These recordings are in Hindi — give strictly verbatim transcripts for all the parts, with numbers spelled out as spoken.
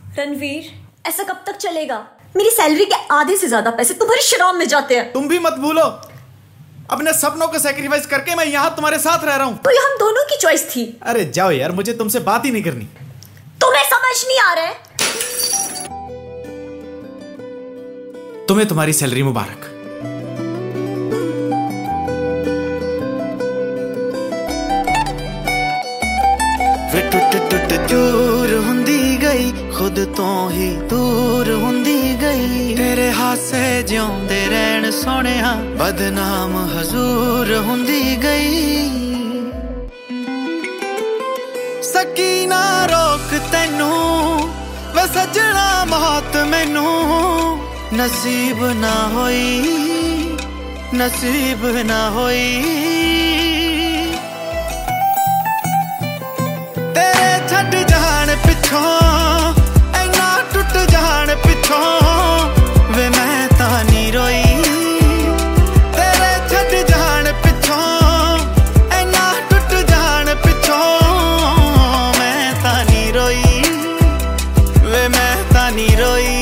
रणवीर, ऐसा कब तक चलेगा? मेरी सैलरी के आधे से ज्यादा पैसे तुम्हारी शराब में जाते हैं। तुम भी मत भूलो, अपने सपनों को सैक्रिफाइस करके मैं यहाँ तुम्हारे साथ रह रहा हूँ। तो ये हम दोनों की चॉइस थी। अरे जाओ यार, मुझे तुमसे बात ही नहीं करनी। तुम्हें समझ नहीं आ रहा है? तुम्हें तुम्हारी सैलरी मुबारक। वे टुट टुट चूर हुंदी गई, खुद तो ही दूर हुंदी गई। तेरे हासे जिਉਂਦੇ रहन सोहणिया, बदनाम हजूर हुंदी गई। सकी ना रोक तैनू वे सजना, मौत मैनू नसीब ना होई, नसीब ना होई। छड़ जान पिछों ऐना टुट जान पिछों, वे मैं तां नी रोई। तेरे छड़ जान पिछों ऐना टुट जान पिछों, मैं तां नी रोई, वे मैं तां नी रोई।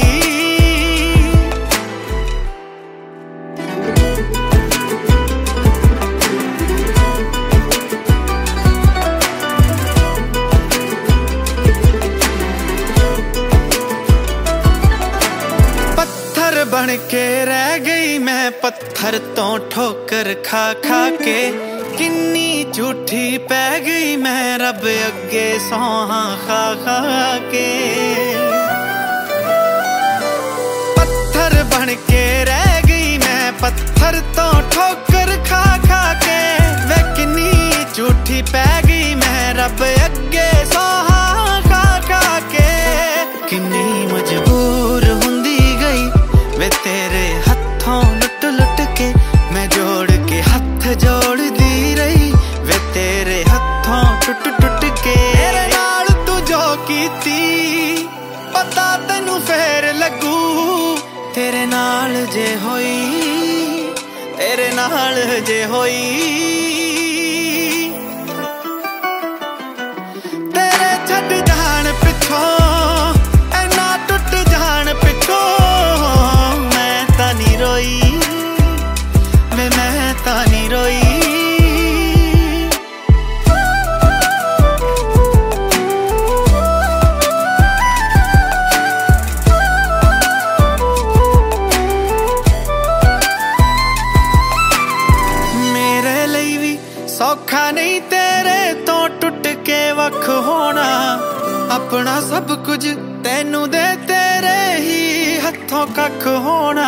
बन के रह गई मैं पत्थर तो ठोकर खा खा के, किन्नी झूठी पै गई मैं रब अगे सौहा खा खा के। पत्थर बन के रह गई मैं पत्थर तो ठोकर खा खा के, वे किन्नी झूठी पै गई मैं रब अगे सौहा खा खा के। किन्नी मजबूर हुंदी गई वे तेरे हथों लुट लुट के, मैं जोड़ के हथ जोड़ दी रही वे तेरे हथों टुट टुट के। तेरे नाल तू जो कीती पता तैनू फेर लगू, तेरे नाल जे होई, तेरे नाल जे होई। तेरे छड़ जान पिछों ऐना टुट जान पिछों, रोई मैं मैं तानी रोई। मेरे लिए भी सौखा नहीं तेरे तो टुट के वख होना, अपना सब कुछ तैनू दे तेरे ही हथों कख होना।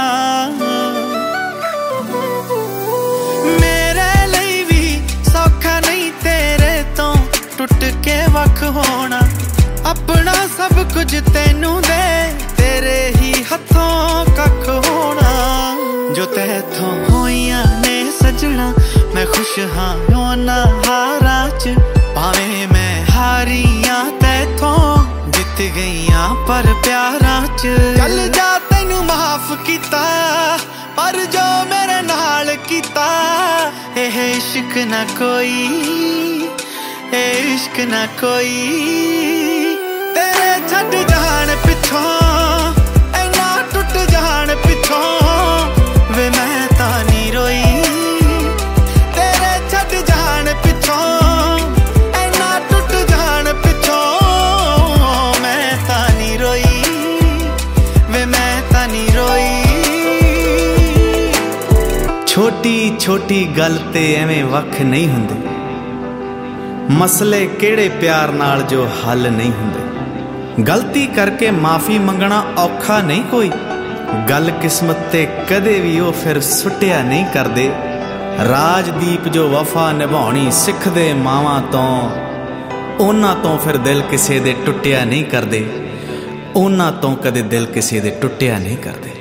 मेरे लिए भी सौखा नहीं तेरे तो टुट के वख होना, अपना सब कुछ तैनू दे तेरे ही हथों कख होना। जो तैथों होइयां ने सजना, मैं खुश हाँ होना हारा च, भावें मैं हारियां तैथों जित गईयां पर प्यारा च। चल जा तैनू माफ कीता, पर जो मेरे नाल कीता, एह इश्क ना कोई, ए इश्क ना कोई। तेरे छड़ जान पिछों ऐना टुट जान पिछों, वे मैं तां नी रोई। तेरे छड़ जान पिछों ऐना टुट जान पिछों, मैं तां नी रोई, वे मैं तां नी रोई। छोटी छोटी गल ते एवें वख नहीं हुंदे, मसले केड़े प्यार नाल जो हल नहीं हुंदे। गलती करके माफी मंगना औखा नहीं कोई, गल किस्मत ते कदे भी वो फिर सुटिया नहीं करदे। राजदीप जो वफा निभाउणी सिखदे मावां तो, उन्हां तो फिर दिल किसे दे टुटिया नहीं करदे, उन्हां तो कदे दिल किसे दे टुटिया नहीं करदे।